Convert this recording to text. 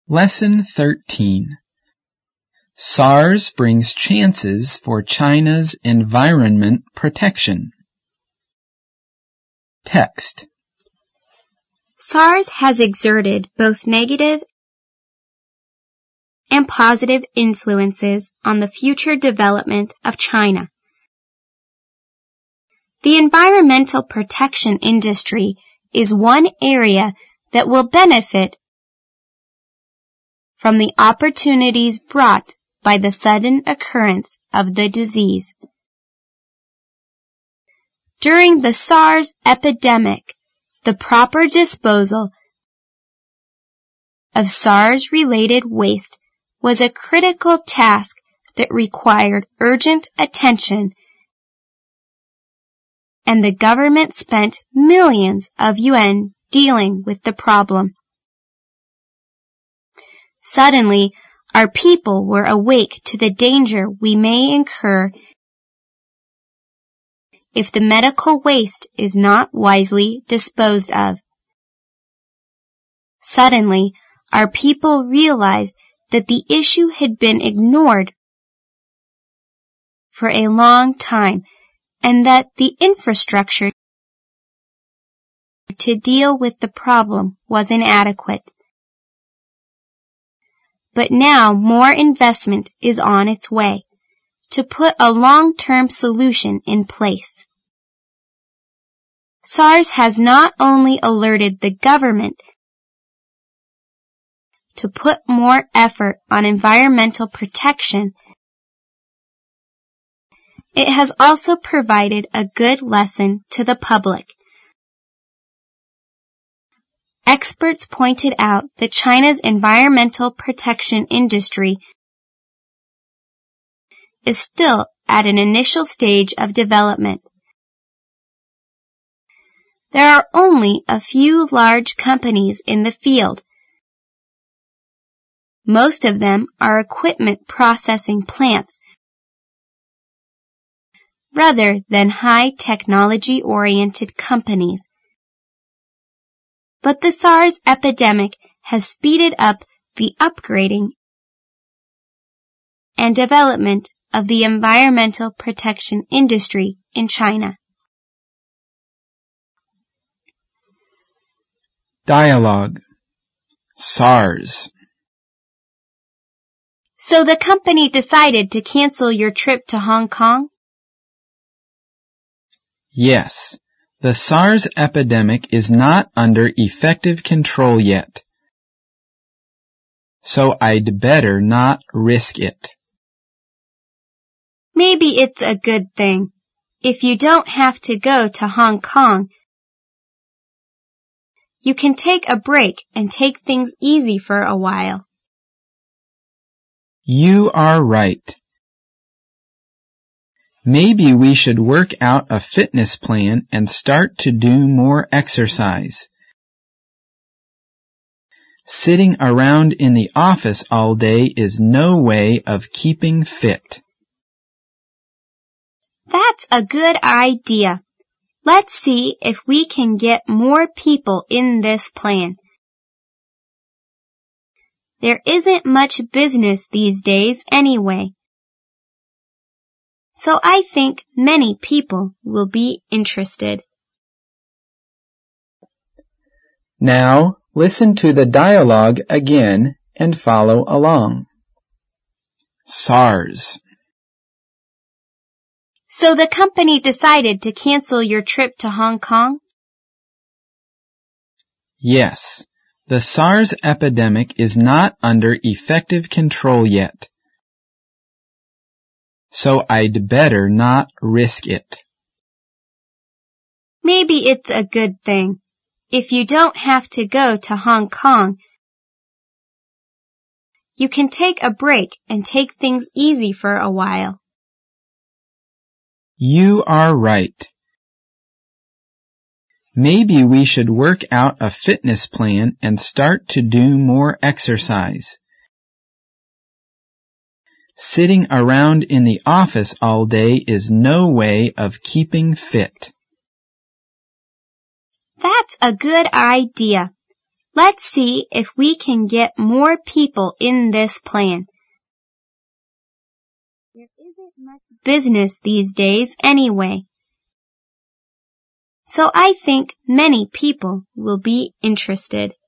Lesson 13. SARS brings chances for China's environment protection. Text. SARS has exerted both negative and positive influences on the future development of China. The environmental protection industry is one area that will benefit from the opportunities brought by the sudden occurrence of the disease. During the SARS epidemic, the proper disposal of SARS-related waste was a critical task that required urgent attention, and the government spent millions of yuan dealing with the problem. Suddenly, our people were awake to the danger we may incur if the medical waste is not wisely disposed of. Suddenly, our people realized that the issue had been ignored for a long time and that the infrastructure to deal with the problem was inadequate. But now more investment is on its way to put a long-term solution in place. SARS has not only alerted the government to put more effort on environmental protection, it has also provided a good lesson to the public. Experts pointed out that China's environmental protection industry is still at an initial stage of development. There are only a few large companies in the field. Most of them are equipment processing plants rather than high technology-oriented companies. But the SARS epidemic has speeded up the upgrading and development of the environmental protection industry in China. Dialogue. SARS. So the company decided to cancel your trip to Hong Kong? Yes. The SARS epidemic is not under effective control yet, so I'd better not risk it. Maybe it's a good thing. If you don't have to go to Hong Kong, you can take a break and take things easy for a while. You are right. Maybe we should work out a fitness plan and start to do more exercise. Sitting around in the office all day is no way of keeping fit. That's a good idea. Let's see if we can get more people in this plan. There isn't much business these days anyway, so I think many people will be interested. Now, listen to the dialogue again and follow along. SARS. So the company decided to cancel your trip to Hong Kong? Yes. The SARS epidemic is not under effective control yet, so I'd better not risk it. Maybe it's a good thing. If you don't have to go to Hong Kong, you can take a break and take things easy for a while. You are right. Maybe we should work out a fitness plan and start to do more exercise. Sitting around in the office all day is no way of keeping fit. That's a good idea. Let's see if we can get more people in this plan. There isn't much business these days anyway. So I think many people will be interested.